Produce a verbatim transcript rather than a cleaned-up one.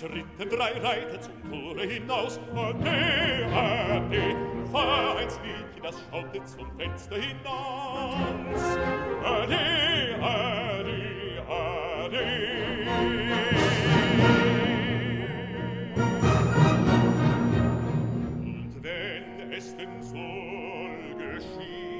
Es ritten drei Reiter zum Tore hinaus. Ade, ade, Vereinsliedchen, das schaute zum Fenster hinaus. Ade, ade, ade. Und wenn es denn soll geschehen,